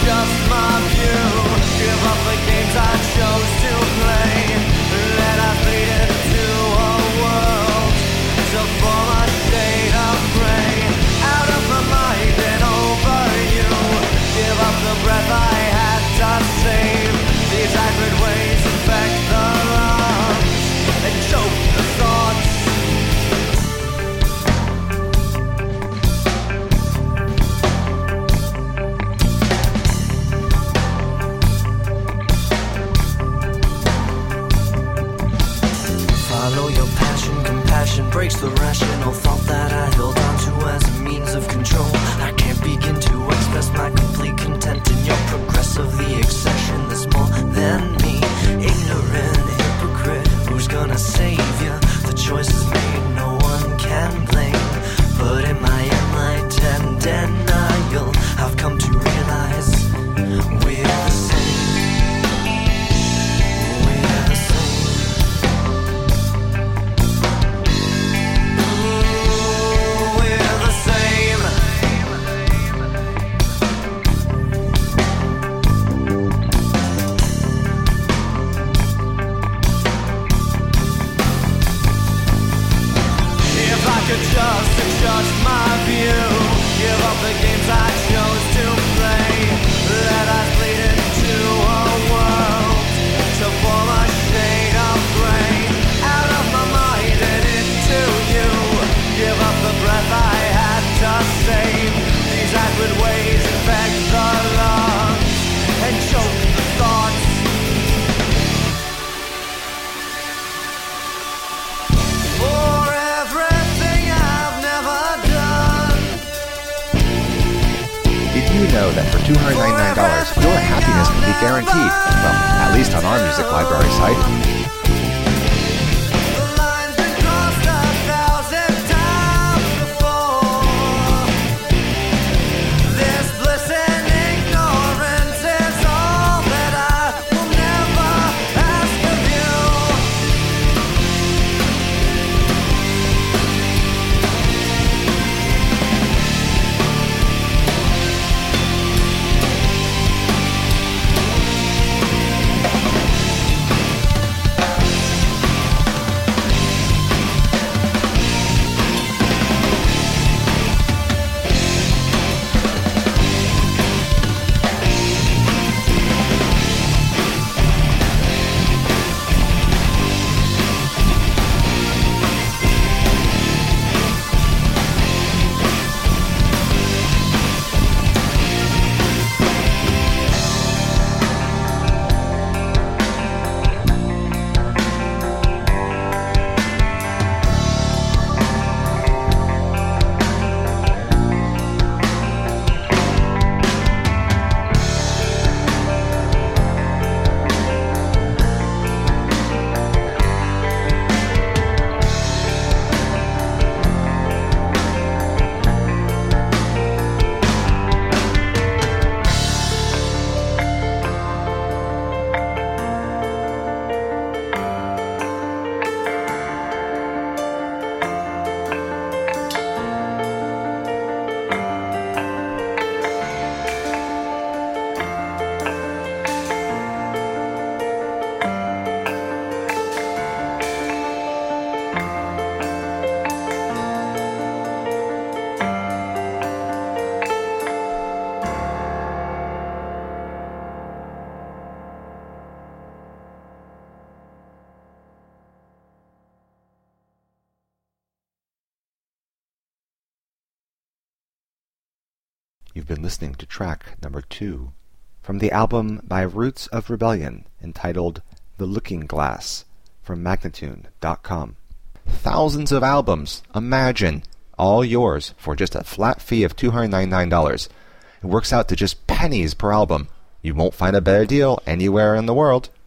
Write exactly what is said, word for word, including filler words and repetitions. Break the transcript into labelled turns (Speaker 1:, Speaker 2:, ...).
Speaker 1: adjust my view, give up the games I chose to play, let us lead into a world to form a shade of gray. Out of my mind and over you, give up the breath I had to save. These acrid ways infect the lungs and choke the thoughts. Follow your passion, compassion breaks the rational thought that I held on to as a means of control. I can't begin to express my complete contempt in your progressively accession that's more than me. Ignorant hypocrite, who's gonna save you? The choice is made, no one can blame. But in my enlightened denial, I've come to realize we're the same. We're the same. Ooh, we're the same. If I could just adjust my view, give up the games I chose to play, let us bleed into a world to form a shade of gray. Out of my mind and into you, give up the breath I had to save. These acrid ways infect the lungs and choke the thoughts. For everything I've never done.
Speaker 2: Did you know that for two hundred ninety-nine dollars, your happiness can be guaranteed? Well, at least on our music library site.
Speaker 1: The line's been crossed a thousand times before. This bliss and ignorance is all that I will never ask of you.
Speaker 2: You've been listening to track number two from the album by Roots of Rebellion entitled The Looking Glass from Magnatune dot com. Thousands of albums, imagine, all yours for just a flat fee of two hundred ninety-nine dollars. It works out to just pennies per album. You won't find a better deal anywhere in the world.